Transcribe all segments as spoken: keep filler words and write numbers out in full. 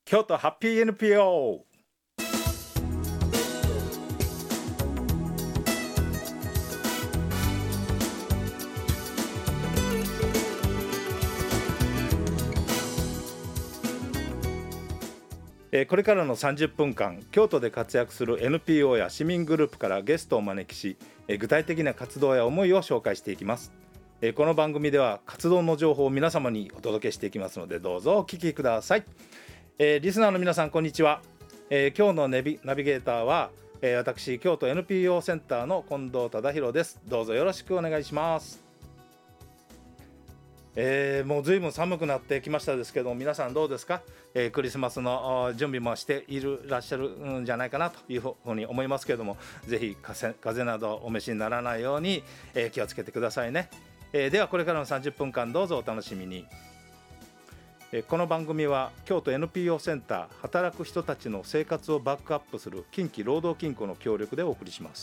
京都ハッピー エヌピーオー。これからのさんじゅっぷんかん、京都で活躍する エヌピーオー や市民グループからゲストをお招きし、具体的な活動や思いを紹介していきます。この番組では活動の情報を皆様にお届けしていきますので、どうぞお聞きください。リスナーの皆さん、こんにちは。今日のナビ、ナビゲーターは私、京都 エヌピーオー センターの近藤忠宏です。どうぞよろしくお願いします。えー、もう随分寒くなってきましたですけども、皆さんどうですか？えー、クリスマスの準備もしているらっしゃるんじゃないかなというふうに思いますけれども、ぜひ風邪などお召しにならないように、えー、気をつけてくださいね。えー、ではこれからのさんじゅっぷんかん、どうぞお楽しみに。えー、この番組は京都 エヌピーオー センター働く人たちの生活をバックアップする近畿労働金庫の協力でお送りします。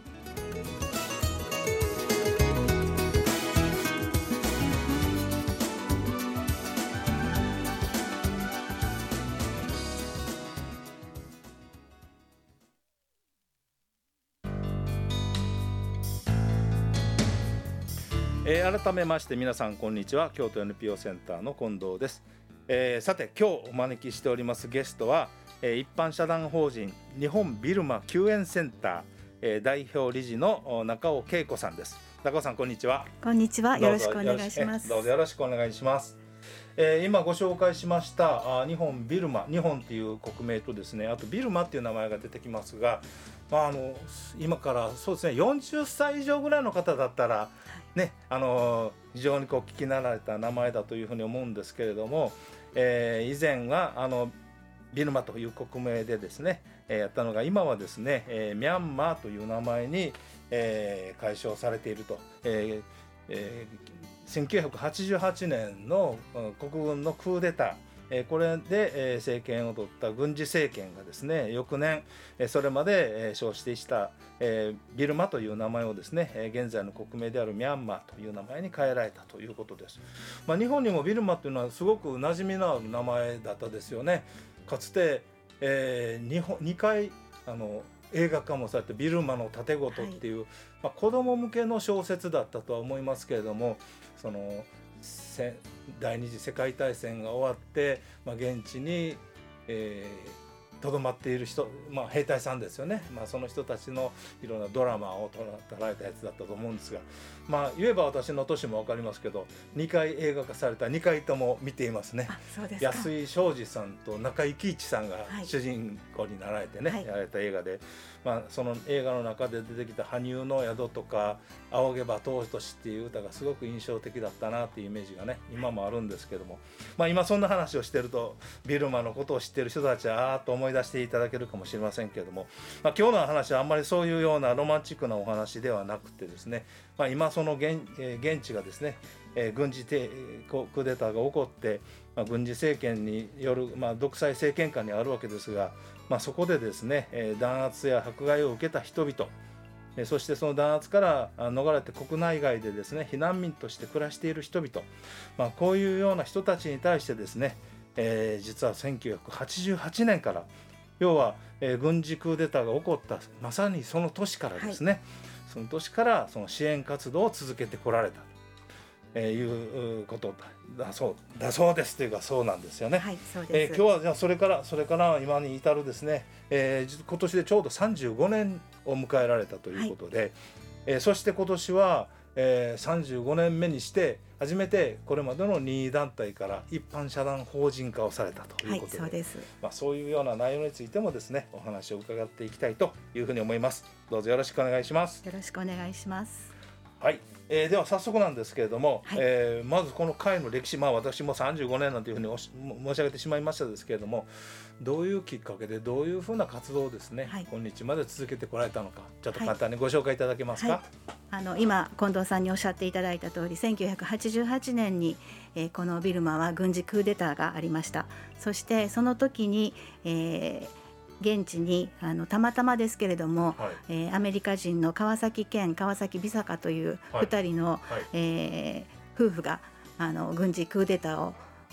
えー、改めまして皆さんこんにちは。京都 エヌピーオー センターの近藤です。えー、さて今日お招きしておりますゲストは、えー、一般社団法人日本ビルマ救援センター、えー、代表理事の中尾恵子さんです。中尾さん、こんにちは。 こんにちは、よろしくお願いします。 どうぞよろしくお願いします。えー、今ご紹介しましたあ日本ビルマ、日本っていう国名とですね、あとビルマっていう名前が出てきますが、まあ、あの今からそうですね、よんじゅっさい以上ぐらいの方だったらね、あの非常にこう聞き慣れた名前だというふうに思うんですけれども、えー、以前はあのビルマという国名でですね、えー、やったのが今はですね、えー、ミャンマーという名前に、えー、改称されていると、えーえー、せんきゅうひゃくはちじゅうはちねんの国軍のクーデター、えー、これで、えー、政権を取った軍事政権がですね、翌年、えー、それまで、えー、称してした、えー、ビルマという名前をですね、えー、現在の国名であるミャンマーという名前に変えられたということです。まあ、日本にもビルマというのはすごく馴染みのある名前だったですよね。かつて、えー、に, 本にかいあの映画化もされて、ビルマの盾事っていう、はい、まあ、子供向けの小説だったとは思いますけれども、その第二次世界大戦が終わって、まあ、現地に、えーとどまっている人、まあ、兵隊さんですよね、まあ、その人たちのいろんなドラマを捉えたやつだったと思うんですが、まあ、言えば私の年も分かりますけど、にかい映画化されたにかいとも見ていますね。 あ、そうですか。 安井昌司さんと中井貴一さんが主人公になられてね、はい、やられた映画で、まあ、その映画の中で出てきた羽生の宿とか仰げば尊しっていう歌がすごく印象的だったなっていうイメージがね、今もあるんですけども、まあ、今そんな話をしてるとビルマのことを知ってる人たちはあーっと思い出していただけるかもしれませんけれども、まあ、今日の話はあんまりそういうようなロマンチックなお話ではなくてですね、まあ、今その 現,、えー、現地がですね、えー、軍事クーデターが起こって、まあ、軍事政権による、まあ、独裁政権下にあるわけですが、まあ、そこでですね、えー、弾圧や迫害を受けた人々、えそしてその弾圧から逃れて国内外でですね、避難民として暮らしている人々、まあ、こういうような人たちに対してですね、えー、実はせんきゅうひゃくはちじゅうはちねんから、要は、えー、軍事クーデターが起こったまさにその年からですね、はい、その年からその支援活動を続けてこられたということだそうだそうですというか、そうなんですよね。 はい、そうです。 えー、今日はじゃあそれからそれから今に至るですね、えー、今年でちょうどさんじゅうごねんを迎えられたということで、はい、えー、そして今年は、えー、さんじゅうごねんめにして初めてこれまでの任意団体から一般社団法人化をされたということで、 はい、そうです。 まあ、そういうような内容についてもですね、お話を伺っていきたいというふうに思います。どうぞよろしくお願いします。 よろしくお願いします。 はい、えー、では早速なんですけれども、はい、えー、まずこの会の歴史、まあ、私もさんじゅうごねんなんていうふうに申し上げてしまいましたですけれども、どういうきっかけでどういうふうな活動をですね、はい、今日まで続けてこられたのか、ちょっと簡単にご紹介いただけますか。はいはい、あの今近藤さんにおっしゃっていただいた通り、せんきゅうひゃくはちじゅうはちねんに、えー、このビルマは軍事クーデターがありました。そしてその時に、えー現地にあのたまたまですけれども、はい、えー、アメリカ人の川崎健、川崎美坂というふたりの、はいはい、えー、夫婦があの軍事クーデターを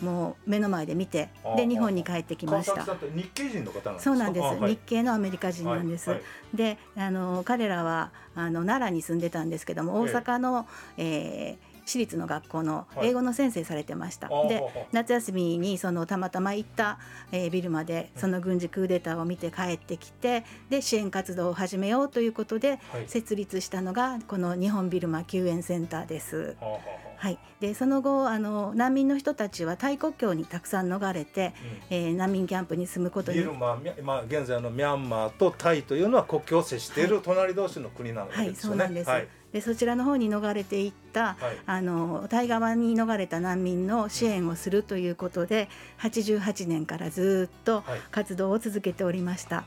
もう目の前で見て、で日本に帰ってきました。 川崎さんって日系人の方なんですか？ そうなんです、 はい、 日系のアメリカ人なんです、 はいはい、 であの彼らはあの奈良に住んでたんですけども、大阪の、えー私立の学校の英語の先生されてました、はい、で夏休みにそのたまたま行った、えー、ビルマでその軍事クーデターを見て帰ってきて、で支援活動を始めようということで設立したのがこの日本ビルマ救援センターです。はい、でその後あの難民の人たちはタイ国境にたくさん逃れて、うん、えー、難民キャンプに住むことに。 ビルマ、まあ、現在のミャンマーとタイというのは国境を接している隣同士の国なのですよね。 はい、そうなんです、はい、でそちらの方に逃れていった、はい、あのタイ側に逃れた難民の支援をするということで、うん、はちじゅうはちねんからずっと活動を続けておりました。はい、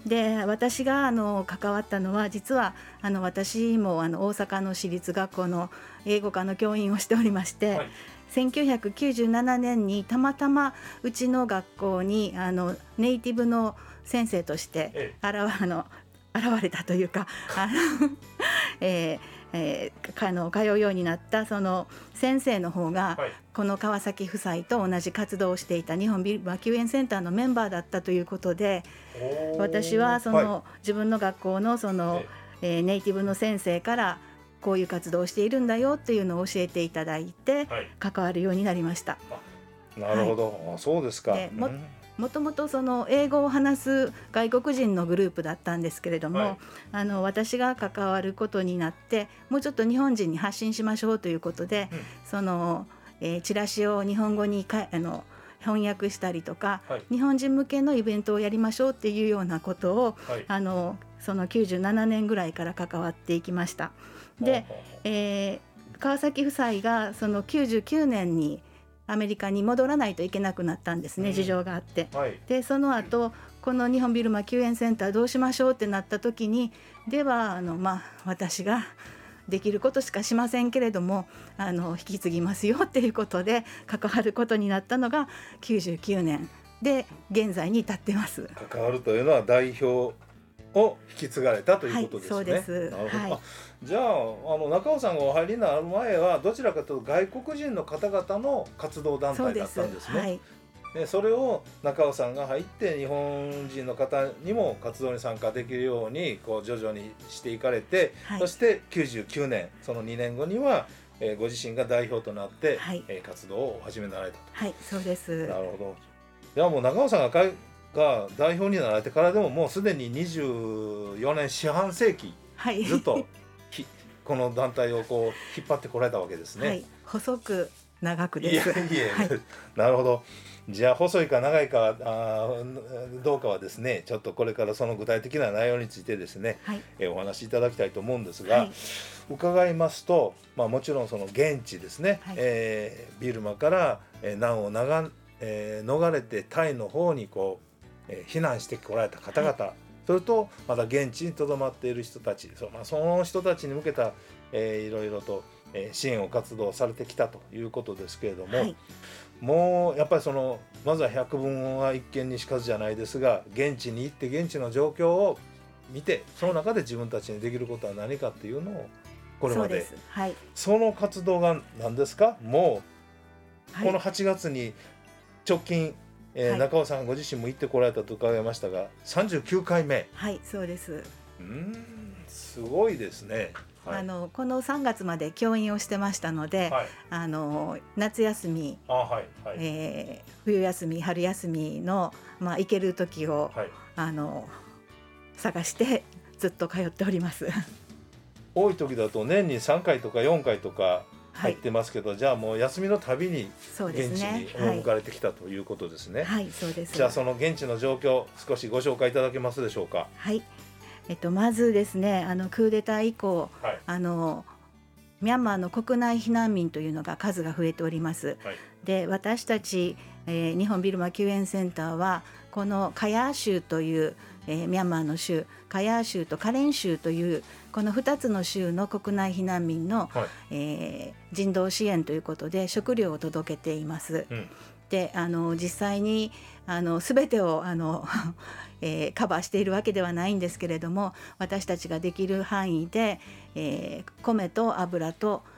で私があの関わったのは、実はあの私もあの大阪の私立学校の英語科の教員をしておりまして、はい、せんきゅうひゃくきゅうじゅうななねんにたまたまうちの学校にあのネイティブの先生として現、ええ、あの現れたというかあの、えーえー、あの通うようになったその先生の方が、はい、この川崎夫妻と同じ活動をしていた日本ビルマ救援センターのメンバーだったということで、私はその、はい、自分の学校のその、えー、ネイティブの先生からこういう活動をしているんだよっていうのを教えていただいて、はい、関わるようになりました。 なるほど、はい、そうですか。 でも、うんもともとその英語を話す外国人のグループだったんですけれども、はい、あの私が関わることになって、もうちょっと日本人に発信しましょうということで、うん、その、えー、チラシを日本語にかあの翻訳したりとか、はい、日本人向けのイベントをやりましょうっていうようなことを、はい、あのそのきゅうじゅうななねんぐらいから関わっていきました。で、えー、川崎夫妻がそのきゅうじゅうきゅうねんにアメリカに戻らないといけなくなったんですね、うん、事情があって、はい、でその後この日本ビルマ救援センターどうしましょうってなった時に、ではあの、まあ、私ができることしかしませんけれどもあの引き継ぎますよっていうことで関わることになったのがきゅうじゅうきゅうねんで現在に至ってます。 関わるというのは代表を引き継がれたということですね。 はい、そうです。 なるほど。はい、あじゃあ、あの中尾さんがお入りになる前はどちらかというと外国人の方々の活動団体だったんですね。はい、でそれを中尾さんが入って日本人の方にも活動に参加できるようにこう徐々にしていかれて、はい、そしてきゅうじゅうきゅうねんそのにねんごには、えー、ご自身が代表となって、はい、えー、活動を始められたと。 はい、そうです。 なるほど。ではもう中尾さんがかが代表になられてからでももうすでににじゅうよねん四半世紀、はい、ずっとこの団体をこう引っ張ってこられたわけですね。はい、 細く長くです。 いやいや、はい、なるほど。じゃあ細いか長いかあどうかはですね、ちょっとこれからその具体的な内容についてですね、はい、えお話しいただきたいと思うんですが、はい、伺いますと、まあ、もちろんその現地ですね、はい、えー、ビルマから、えー、難を逃、えー、逃れてタイの方にこうえー、避難してこられた方々、はい、それとまた現地にとどまっている人たち そ,、まあ、その人たちに向けた、えー、いろいろと、えー、支援を活動されてきたということですけれども、はい、もうやっぱりそのまずは百聞は一見にしかずじゃないですが、現地に行って現地の状況を見てその中で自分たちにできることは何かっていうのをこれまで そ,、はい、その活動が何ですか。もうこのはちがつに直近えーはい、中尾さんご自身も行ってこられたと伺いましたがさんじゅうきゅうかいめ。 はい、そうです。 うーんすごいですね。 はい、あのこのさんがつまで教員をしてましたので、はい、あの夏休み、あ、はいはい、えー、冬休み春休みの、まあ、行ける時を、はい、あの探してずっと通っております。 多い時だと年にさんかいとかよんかいとか入ってますけど、はい、じゃあもう休みのたびに現地に赴かれてきたということですね。 はい、はい、そうです。 じゃあその現地の状況少しご紹介いただけますでしょうか。 はい、えっと、まずですね、あのクーデター以降、はい、あのミャンマーの国内避難民というのが数が増えております。はい、で私たち、えー、日本ビルマ救援センターはこのカヤー州という、えー、ミャンマーの州カヤー州とカレン州というこのふたつの州の国内避難民の、はい、えー、人道支援ということで食料を届けています。うん、であの実際にあの全てをあの、えー、カバーしているわけではないんですけれども、私たちができる範囲で、えー、米と油と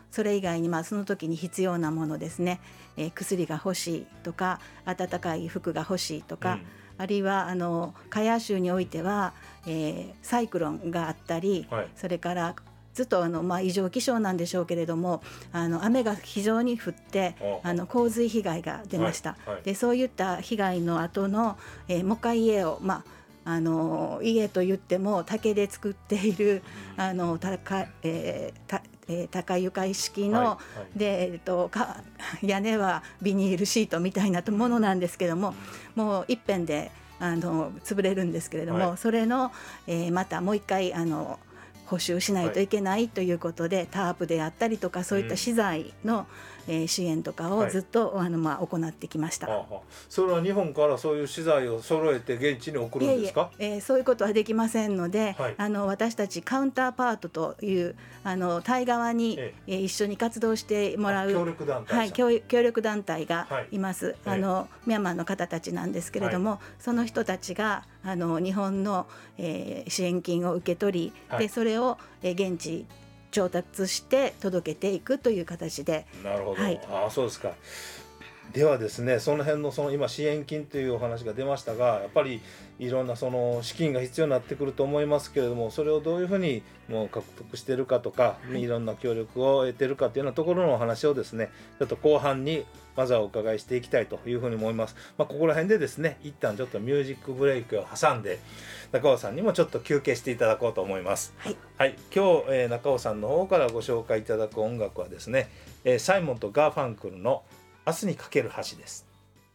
それ以外にまあその時に必要なものですね、えー、薬が欲しいとか暖かい服が欲しいとか、うん、あるいはあのカヤー州においては、えー、サイクロンがあったり、はい、それからずっとあの、まあ、異常気象なんでしょうけれども、あの雨が非常に降ってあの洪水被害が出ました、はいはい、でそういった被害の後の、えー、もう一回家を、まあ、あの家といっても竹で作っているあの高、えーたえー、高床式の、はいはい、で、えー、とか屋根はビニールシートみたいなものなんですけども、もう一遍であの潰れるんですけれども、はい、それの、えー、またもう一回あの補修しないといけないということで、はい、タープであったりとかそういった資材の、うんえー、支援とかをずっと、はい、あのまあ、行ってきました。 はあ、それは日本からそういう資材を揃えて現地に送るんですか？ いえいえ、えー、そういうことはできませんので、はい、あの私たちカウンターパートというあのタイ側に、ええー、一緒に活動してもらう協力団体、 はい、協力団体がいます、はい、あのミャンマーの方たちなんですけれども、はい、その人たちがあの日本の、えー、支援金を受け取り、はい、でそれを、えー、現地調達して届けていくという形で。 なるほど、 はい、 あ、そうですか。ではですね、その辺のその今支援金というお話が出ましたが、やっぱりいろんなその資金が必要になってくると思いますけれども、それをどういうふうにもう獲得しているかとか、はい、いろんな協力を得ているかというようなところのお話をですね、ちょっと後半にまずはお伺いしていきたいというふうに思います。まあ、ここら辺でですね、一旦ちょっとミュージックブレイクを挟んで中尾さんにもちょっと休憩していただこうと思います。 はい、 はい、今日、えー、中尾さんの方からご紹介いただく音楽はですね、えー、サイモンとガーファンクルの明日にかける橋です。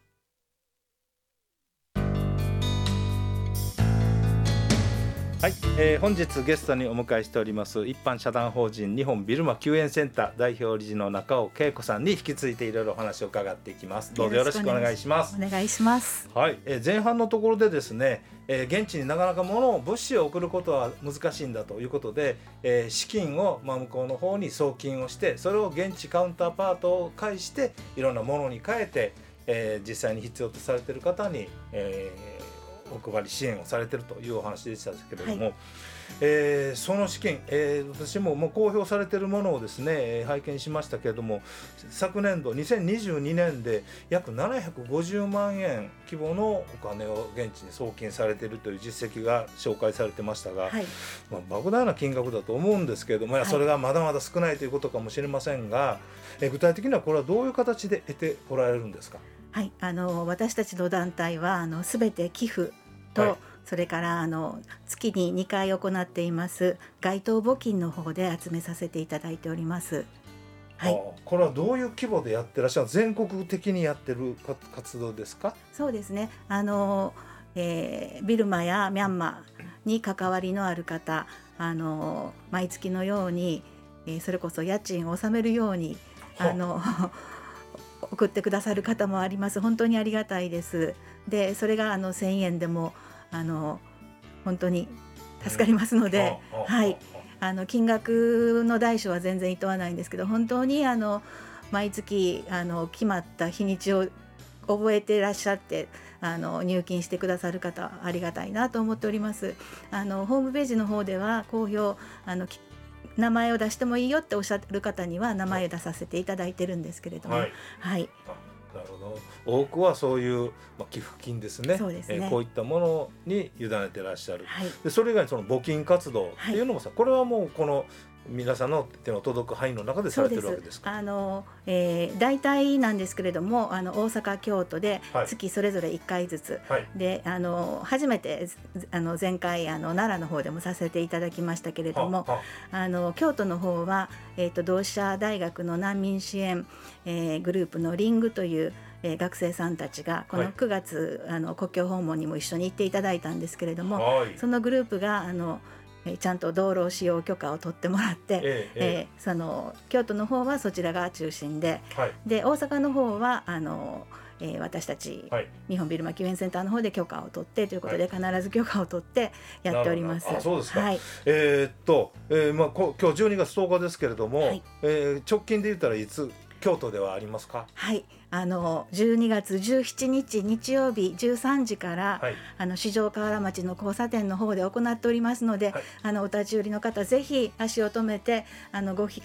はい、えー、本日ゲストにお迎えしております一般社団法人日本ビルマ救援センター代表理事の中尾恵子さんに引き続いていろいろお話を伺っていきます。どうぞよろしくお願いします。 お願いします。 はい、えー、前半のところでですね、えー、現地になかなか物を物資を送ることは難しいんだということで、えー、資金を、まあ、向こうの方に送金をして、それを現地カウンターパートを介していろんなものに変えて、えー、実際に必要とされている方に、えーお配り支援をされているというお話でしたけれども、はい、えー、その資金、えー、私ももう公表されているものをですね、えー、拝見しましたけれども、昨年度にせんにじゅうにねんで約ななひゃくごじゅうまんえん規模のお金を現地に送金されているという実績が紹介されてましたが、はい、まあ、莫大な金額だと思うんですけれども、いやそれがまだまだ少ないということかもしれませんが、えー、具体的にはこれはどういう形で得ておられるんですか？ はい、あの私たちの団体はあの全て寄付と、はい、それからあの月ににかい行っています街頭募金の方で集めさせていただいております。はい、 これはどういう規模でやってらっしゃる、全国的にやってる活動ですか？ そうですね、あの、えー、ビルマやミャンマーに関わりのある方、あの毎月のように、えー、それこそ家賃を納めるようにあの送ってくださる方もあります。本当にありがたいです。でそれがあのせんえんでもあの本当に助かりますので、うん、はい、あの金額の大小は全然厭わないんですけど、本当にあの毎月あの決まった日にちを覚えていらっしゃってあの入金してくださる方ありがたいなと思っております。あのホームページの方では公表あの名前を出してもいいよっておっしゃる方には名前を出させていただいてるんですけれども、はい、はい、 なるほど。多くはそういう、まあ、寄付金ですね。 そうですね、 えー、こういったものに委ねてらっしゃる、 はい、 でそれ以外にその募金活動っていうのもさ、はい、これはもうこの皆さんの手の届く範囲の中でされてるわけですか？ あの、えー、大体なんですけれども、あの大阪京都で月それぞれいっかいずつ、はい、であの初めてあの前回あの奈良の方でもさせていただきましたけれども、ははあの京都の方は、えー、と同志社大学の難民支援、えー、グループのリングというえー、学生さんたちがこのくがつ、はい、あの国境訪問にも一緒に行っていただいたんですけれども、はい、そのグループがあのちゃんと道路使用許可を取ってもらって、えええー、その京都の方はそちらが中心で、はい、で大阪の方はあの、えー、私たち、はい、日本ビルマ救援センターの方で許可を取ってということで、はい、必ず許可を取ってやっております。 あ、そうですか。 はい、 えー、っと、えーまあ、こ今日じゅうにがつとおかですけれども、はい、えー、直近で言ったらいつ京都ではありますか？ はい、あのじゅうにがつじゅうしちにち日曜日じゅうさんじから、はい、あの四条河原町の交差点の方で行っておりますので、はい、あのお立ち寄りの方ぜひ足を止めてあのごひ、え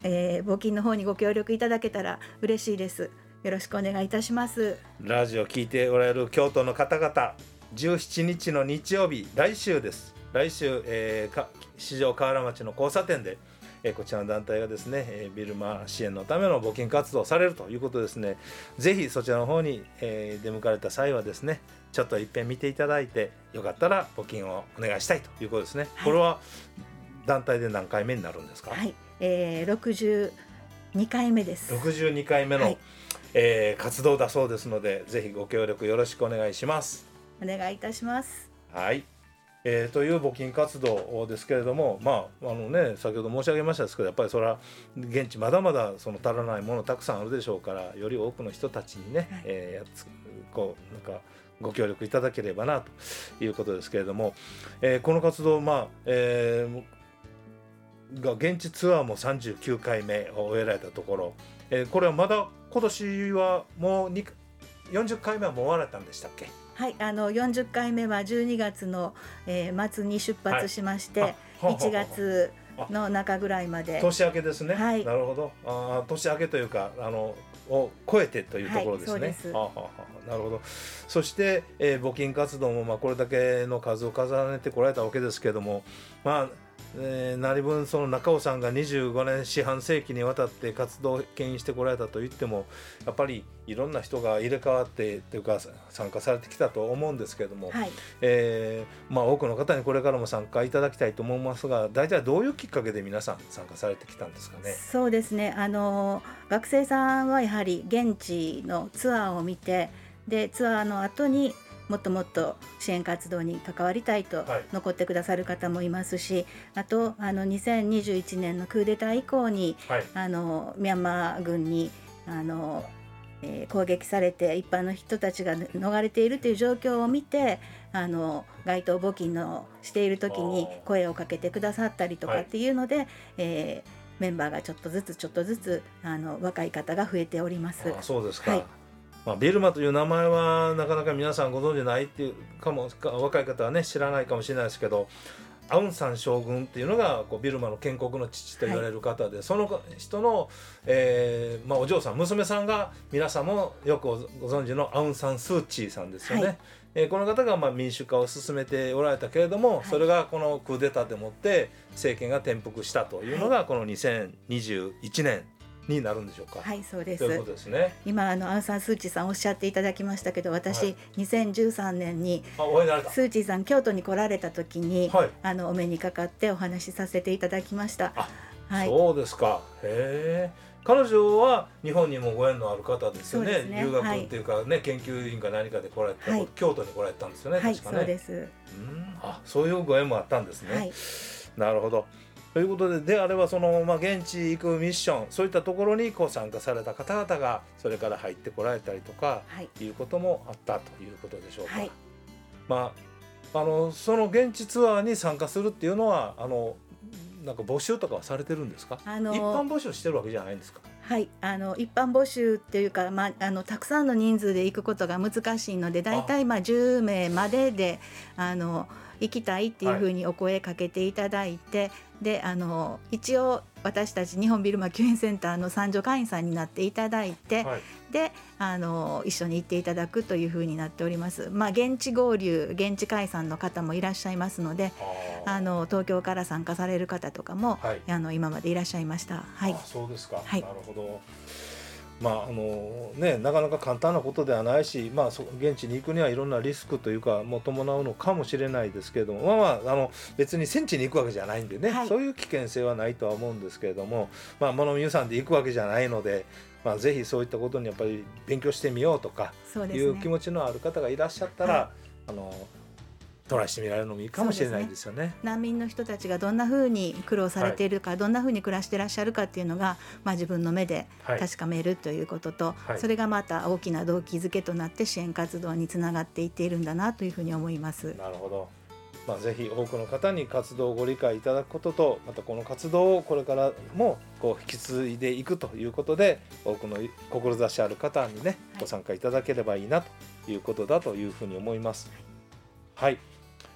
えー、募金の方にご協力いただけたら嬉しいです。よろしくお願いいたします。 ラジオ聞いておられる京都の方々、じゅうしちにちの日曜日、来週です。来週、えー、か四条河原町の交差点で、えー、こちらの団体がですね、えー、ビルマ支援のための募金活動をされるということですね。ぜひそちらの方に、えー、出向かれた際はですね、ちょっと一遍見ていただいて、よかったら募金をお願いしたいということですね、はい、これは団体で何回目になるんですか？ はい、えー、ろくじゅうにかいめです。 ろくじゅうにかいめの、はい、えー、活動だそうですので、ぜひご協力よろしくお願いします。 お願いいたします。 はい、えー、という募金活動ですけれども、まああのね、先ほど申し上げましたですけど、やっぱりそれは現地まだまだその足らないものたくさんあるでしょうから、より多くの人たちにね、はい、えー、やつこうなんかご協力いただければなということですけれども、えー、この活動、まあえー、が現地ツアーもさんじゅうきゅうかいめを終えられたところ、えー、これはまだ今年はもうよんじゅっかいめはもう終わられたんでしたっけ？ はい、あのよんじゅっかいめはじゅうにがつの、えー、末に出発しまして、はい、いちがつの中ぐらいまで。 年明けですね、 はい、 なるほど。あ、年明けというか、あのを超えてというところですね。はい、そうです。 はあはあ、なるほど。そして、えー、募金活動もまあこれだけの数を重ねてこられたわけですけれども、まあえー、何分その中尾さんがにじゅうごねん四半世紀にわたって活動を牽引してこられたといっても、やっぱりいろんな人が入れ替わってというか参加されてきたと思うんですけれども、はい、えーまあ、多くの方にこれからも参加いただきたいと思いますが、大体どういうきっかけで皆さん参加されてきたんですかね？ そうですね、あの学生さんはやはり現地のツアーを見て、でツアーの後にもっともっと支援活動に関わりたいと残ってくださる方もいますし、はい、あとあのにせんにじゅういちねんのクーデター以降に、はい、あのミャンマー軍にあの、えー、攻撃されて一般の人たちが逃れているという状況を見て、あの街頭募金のしている時に声をかけてくださったりとかっていうので、はい、えー、メンバーがちょっとずつちょっとずつあの若い方が増えております。 あ、そうですか。 はい、 まあ、ビルマという名前はなかなか皆さんご存じないっていうかも、若い方はね知らないかもしれないですけど、アウンサン将軍っていうのがこうビルマの建国の父と言われる方で、はい、その人の、えーまあ、お嬢さん娘さんが皆さんもよくご存知のアウンサンスーチーさんですよね。はい、えー、この方がまあ民主化を進めておられたけれども、はい、それがこのクーデターでもって政権が転覆したというのがこのにせんにじゅういちねんになるんでしょうか？ はい、そうです。 ということですね。 今あのアウンサンスーチーさんおっしゃっていただきましたけど、私、はい、にせんじゅうさんねんにスーチーさん京都に来られた時に、はい、あのお目にかかってお話しさせていただきました。 あ、はい、そうですか。へえ。彼女は日本にもご縁のある方ですよ ね, ね留学っていうかね、はい、研究員か何かで来られて、はい、京都に来られたんですよね、確かね。 はい、そうです。 うん、あ、そういうご縁もあったんですね。はい、なるほど。ということで、であればその、まあ、現地行くミッション、そういったところにこう参加された方々がそれから入ってこられたりとか、はい、いうこともあったということでしょうか？はい、まあ、あのその現地ツアーに参加するっていうのはあのなんか募集とかはされてるんですか？あの一般募集してるわけじゃないんですか？ はい、あの一般募集っていうか、まあ、あのたくさんの人数で行くことが難しいので、だいたいまあじゅうめいまでであの行きたいっていうふうにお声かけていただいて、はい、であの一応私たち日本ビルマ救援センターの参助会員さんになっていただいて、はい、であの一緒に行っていただくというふうになっております。まあ、現地合流現地解散の方もいらっしゃいますので、あの東京から参加される方とかも、はい、あの今までいらっしゃいました。はい、 あ、そうですか。 はい、 なるほど。まああのね、なかなか簡単なことではないし、まあ、そ現地に行くにはいろんなリスクというかも伴うのかもしれないですけれども、まあまあ、あの別に戦地に行くわけじゃないんでね、はい、そういう危険性はないとは思うんですけれども、まあ、物見遊山で行くわけじゃないので、まあ、ぜひそういったことにやっぱり勉強してみようとかいう気持ちのある方がいらっしゃったら、はい、あのトライしてみられるのもいいかもしれないですよ ね, ね難民の人たちがどんなふうに苦労されているか、はい、どんなふうに暮らしてらっしゃるかっていうのが、まあ、自分の目で確かめるということと、はい、それがまた大きな動機づけとなって支援活動につながっていっているんだなというふうに思います。 なるほど。まあ、ぜひ多くの方に活動をご理解いただくことと、またこの活動をこれからもこう引き継いでいくということで、多くの志ある方にねご参加いただければいいなということだというふうに思います。はい、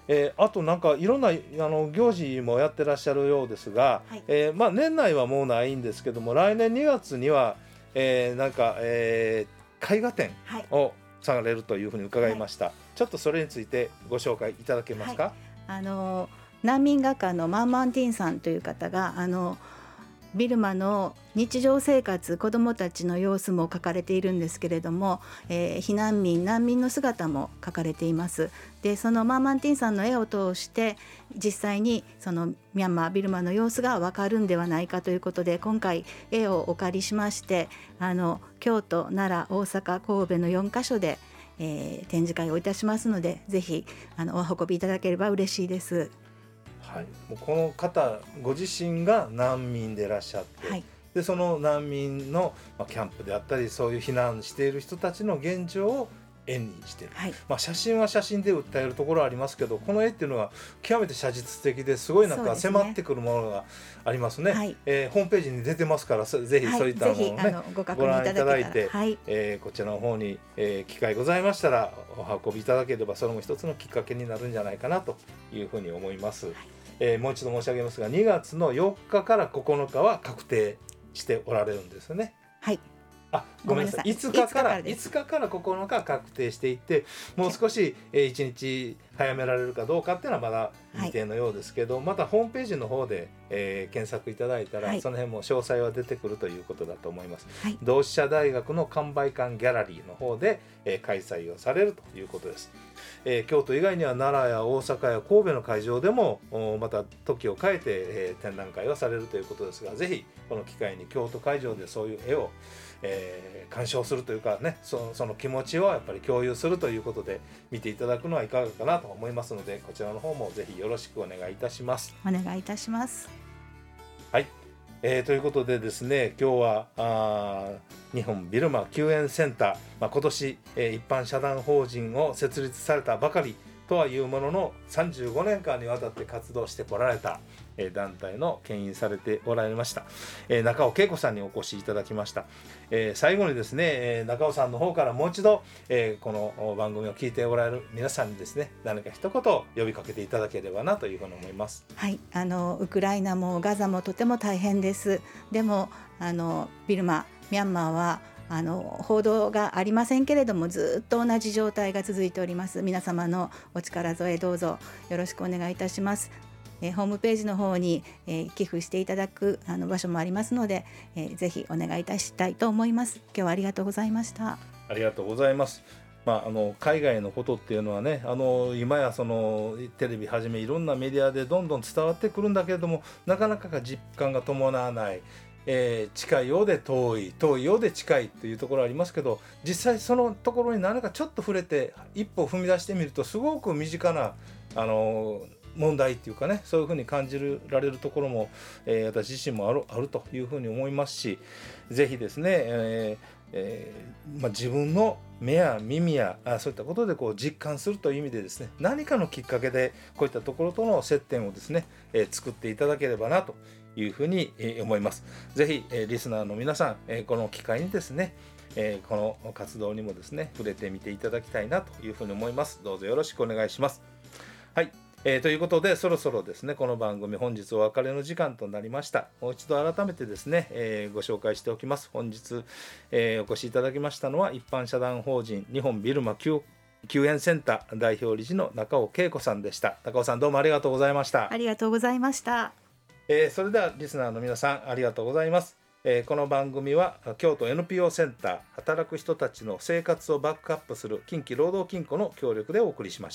えー、あとなんかいろんなあの行事もやってらっしゃるようですが、はい、えーまあ、年内はもうないんですけども、来年にがつには、えー、なんか、えー、絵画展をされるというふうに伺いました、はい、ちょっとそれについてご紹介いただけますか。はい、 あの難民画家のマンマンティンさんという方があのビルマの日常生活、子どもたちの様子も描かれているんですけれども、えー、避難民難民の姿も描かれています。でそのマーマンティンさんの絵を通して実際にそのミャンマービルマの様子がわかるんではないかということで、今回絵をお借りしまして、あの京都、奈良、大阪、神戸のよんカ所で、えー、展示会をいたしますので、ぜひあのお運びいただければ嬉しいです。 はい、もうこの方ご自身が難民でいらっしゃって、はい、でその難民の、まあ、キャンプであったりそういう避難している人たちの現状を絵にしている、はい、まあ、写真は写真で訴えるところはありますけど、この絵っていうのは極めて写実的ですごいなんか迫ってくるものがありますね。はい、えー、ホームページに出てますから、ぜひそういったものをね、はい、ご, ご覧いただいて、はい、えー、こちらの方に、えー、機会ございましたらお運びいただければ、それも一つのきっかけになるんじゃないかなというふうに思います。はい、えー、もう一度申し上げますが、にがつのよっかからここのかは確定しておられるんですよね。 はい、 あ、ごめんなさい、いつかからいつかからここのか確定していて、もう少し、えー、いちにち早められるかどうかっていうのはまだ未定のようですけど、はい、またホームページの方で、えー、検索いただいたら、はい、その辺も詳細は出てくるということだと思います。はい、同志社大学の完売館ギャラリーの方で、えー、開催をされるということです。えー、京都以外には奈良や大阪や神戸の会場でもまた時を変えて、えー、展覧会をされるということですが、ぜひこの機会に京都会場でそういう絵を、えー、鑑賞するというかね、 そ, その気持ちをやっぱり共有するということで見ていただくのはいかがかなと思いますので、こちらの方もぜひよろしくお願いいたします。 お願いいたします。 はい、えー、ということでですね、今日はあ日本ビルマ救援センター、まあ、今年、えー、一般社団法人を設立されたばかりとはいうものの、さんじゅうごねんかんにわたって活動してこられた、えー、団体の牽引されておられました、えー、中尾恵子さんにお越しいただきました。えー、最後にですね、えー、中尾さんの方からもう一度、えー、この番組を聞いておられる皆さんにですね、何か一言呼びかけていただければなというふうに思います。 はい、あのウクライナもガザもとても大変です。でもあのビルマ、ミャンマーはあの報道がありませんけれども、ずっと同じ状態が続いております。皆様のお力添えどうぞよろしくお願いいたします。えー、ホームページの方に、えー、寄付していただくあの場所もありますので、えー、ぜひお願いいたしたいと思います。今日はありがとうございました。 ありがとうございます。まあ、あの海外のことっていうのはね、あの今やそのテレビはじめいろんなメディアでどんどん伝わってくるんだけれども、なかなか実感が伴わない、えー、近いようで遠い、遠いようで近いというところありますけど、実際そのところに何かちょっと触れて一歩踏み出してみると、すごく身近なあの問題っていうかね、そういうふうに感じられるところも、えー、私自身もある、あるというふうに思いますし、ぜひですね、えーえーまあ、自分の目や耳やあそういったことでこう実感するという意味でですね、何かのきっかけでこういったところとの接点をですね、えー、作っていただければなというふうに思います。ぜひ、えー、リスナーの皆さん、えー、この機会にですね、えー、この活動にもですね触れてみていただきたいなというふうに思います。どうぞよろしくお願いします。はい、えー、ということでそろそろですね、この番組本日お別れの時間となりました。もう一度改めてですね、えー、ご紹介しておきます。本日、えー、お越しいただきましたのは一般社団法人日本ビルマ救救援センター代表理事の中尾恵子さんでした。中尾さん、どうもありがとうございました。 ありがとうございました。 えー、それではリスナーの皆さん、ありがとうございます。えー、この番組は京都 エヌピーオー センター働く人たちの生活をバックアップする近畿労働金庫の協力でお送りしました。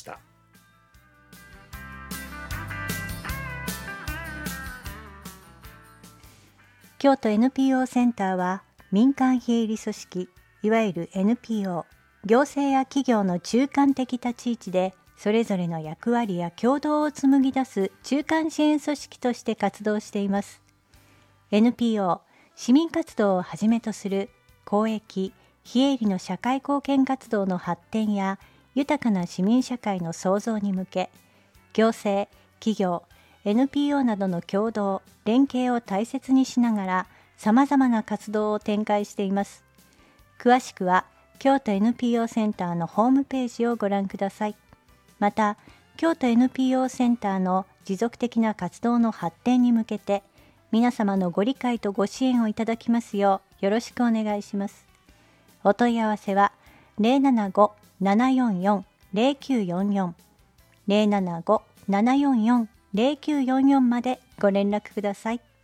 京都 エヌピーオー センターは民間非営利組織、いわゆる エヌピーオー、行政や企業の中間的立ち位置でそれぞれの役割や共同を紡ぎ出す中間支援組織として活動しています。 エヌピーオー、市民活動をはじめとする公益・非営利の社会貢献活動の発展や豊かな市民社会の創造に向け、行政・企業、エヌピーオー などの共同・連携を大切にしながらさまざまな活動を展開しています。詳しくは京都 エヌピーオー センターのホームページをご覧ください。また、 京都 エヌピーオー センターの持続的な活動の発展に向けて、皆様のご理解とご支援をいただきますようよろしくお願いします。お問い合わせは ゼロななご ななよんよん ゼロきゅうよんよん ゼロななご ななよんよん ゼロきゅうよんよんまでご連絡ください。